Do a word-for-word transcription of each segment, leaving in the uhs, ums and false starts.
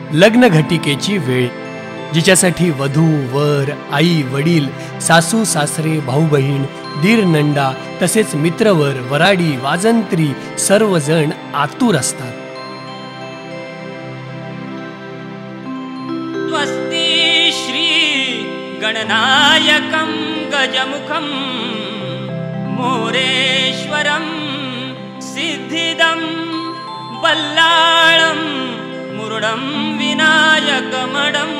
लग्न घटिकेची वेळ, जिच्यासाठी वधू वर, आई वडील, सासू सासरे, भाऊ बहीण, दीर नंडा तसेच मित्रवर, वराडी, वाजंत्री सर्वजण आतुर असतात. स्वस्ति श्री गणनायकं गजमुखं मोरेश्वरं सिद्धिदं बल्लाळं मुरुडं विनायकमडं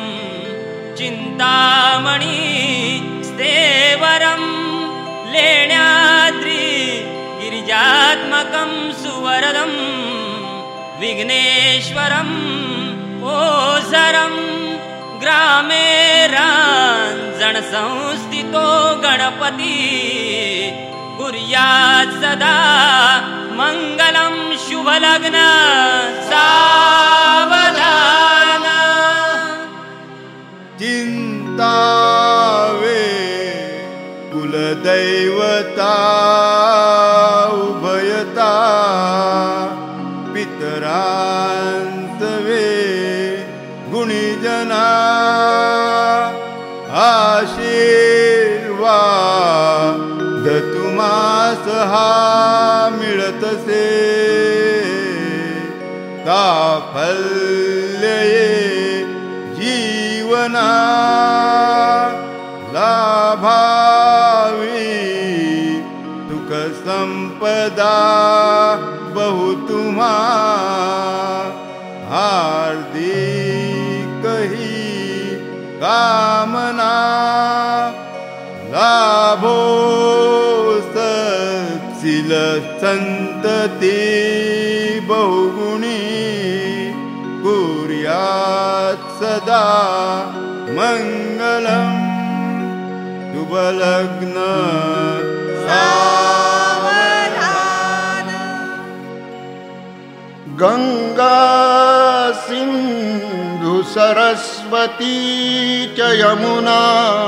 चिंतामणि स्तेवरं लेण्याद्रि गिरिजात्मकं सुवरदं विघ्नेश्वरं ओझरं ग्रामे रांजण संस्थितो गणपति कुर्यात् सदा मंगलं शुभलग्न सावधान. चिंतावे कुलदैवता उभयता पितरांतवे गुणीजना आशीर्वाद तुमास हा मिळतसे साफल्ये जीवना लाभावी सुख संपदा बहु तुम्हा हार्दिक ही कामना लाभो सत्शील संतती बहुगुणी कुर्यात् सदा मंगलम शुभलग्न सावधान. गंगा सिंधु सरस्वती च यमुना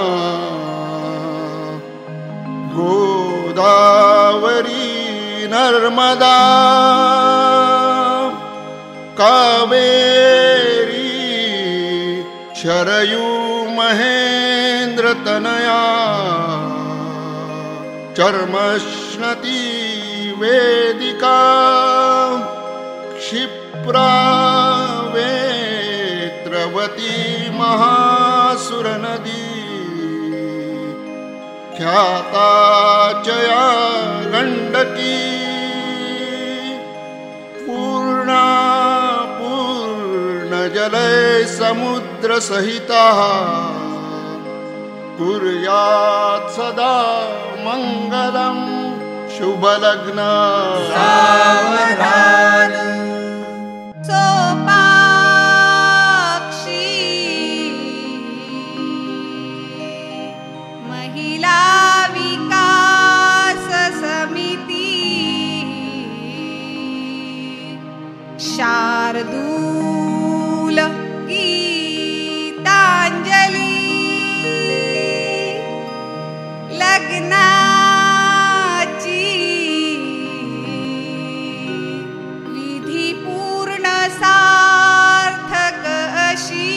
गोदावरी नर्मदा कावेरी शरयू महेंद्र तनया चर्मश्नती वेदिका क्षिप्रा वेत्रवती महासुरनदी ख्याता चया गंडकी पूर्णा पूर्ण जले समुद्र सहिता कुर्यात् सदा मंगलम शुभलग्न सावधान. सोपाक्षी महिला विकास समिती शार्दूल गीतांजली लग्नाची विधी पूर्ण सार्थक अशी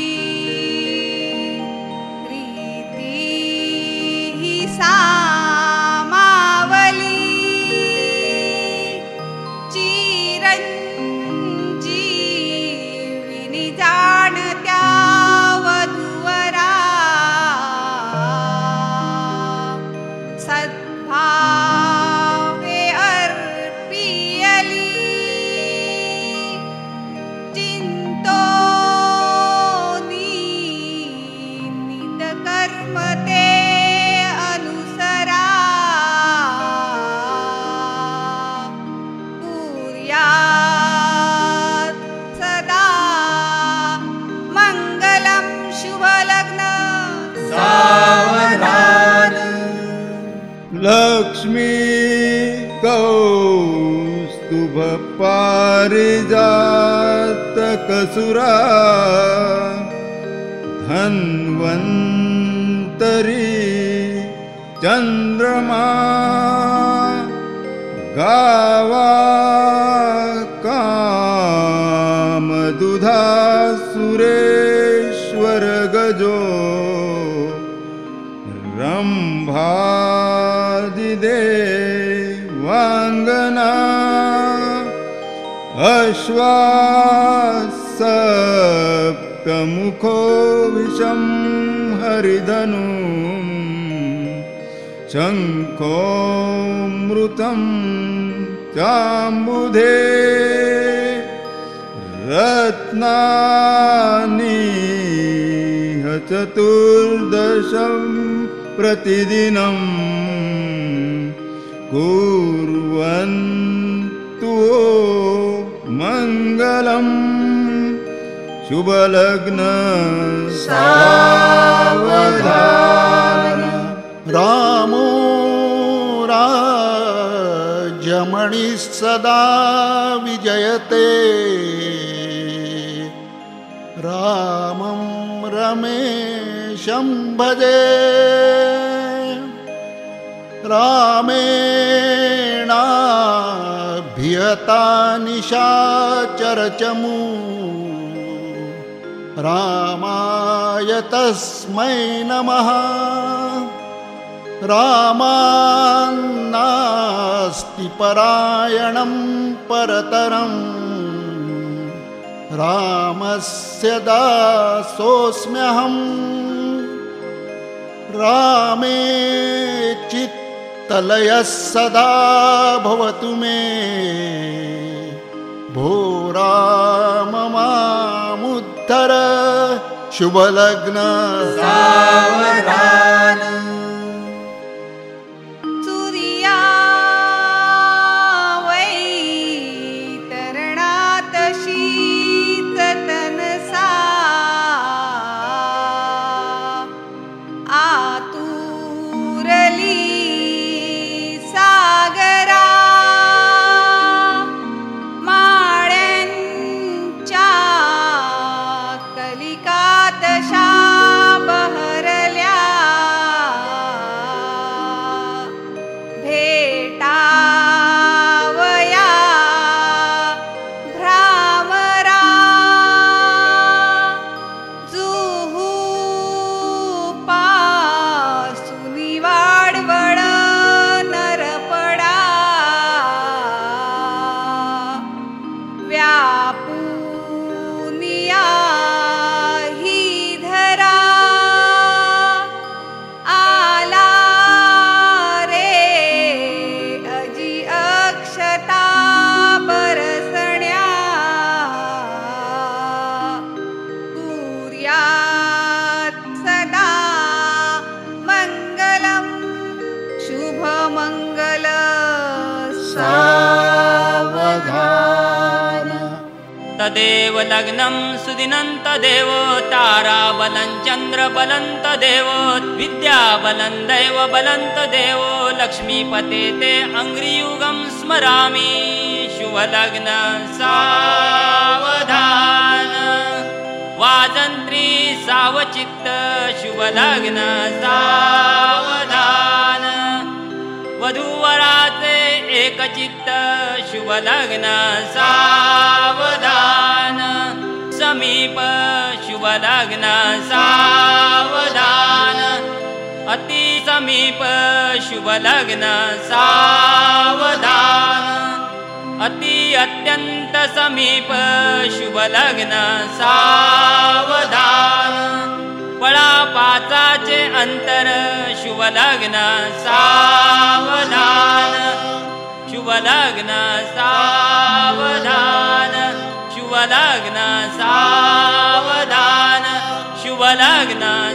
रीती ही सामावली चिरंजीविनी जाणत्या वधूवरा सद्भावे अर्पियली चिंतोनी नित कर्म ते अनुसरा कुर्यात् सदा मंगलम शुभलग्न सावधान. लक्ष्मी कौस्तुभ पारिजात कसुरा धन्वंतरी चंद्रमा गावा कामधेनु मधुधा सुरेश्वर गजो रंभादिदेवांगना अश्वासप्तमुखो विषं हरिधनु शंखोऽमृतं चाम्बुधे रत्नानि चतुर्दशं प्रतिदिनं कुर्वन्तु मङ्गलम् शुभलग्न सावधान। रामो राज्यमणिः सदा विजयते रामं रमेशं भजे रामेणाभिहता निशाचरचमू रामाय तस्मै नमः रामान्नास्ति परायणं परतरं रामस्य दासोऽस्म्यहं रामे चित्तलयः सदा भवतु मे भो राम मामुद्धर शुभलग्न सावधान। वैतरणात शीततनसा आतुरली सागरा माळ्यांच्या कलिकातशा बहरल्या भेटावया भ्रामरा जुहू पासुनी वाडवळ नरपडा व्यापुनिया ही धरा आला रे अजी अक्षता बरसण्या कुर्यात् सदा मंगलम शुभमंगल सावधान। तदेव लग्नं सुदिनं तदेव ताराबलं चन्द्रबलं तदेव विद्याबलं दैवबलं तदेव लक्ष्मीपते ते अङ्घ्रियुगं स्मरामि शुभलग्न सावधान। वाजन्त्री सावचित्त शुभलग्न सावधान। वधूवराचे एकचित्त शुभलग्न सावधान। समीप शुभलग्न सावधान। अति समीप शुभलग्न सावधान। अति अत्यंत समीप शुभलग्न सावधान। पळापाचाचे अंतर शुभलग्न सावधान। शुभलग्न सावधान। शुभलग्न सावधान। शुभलग्न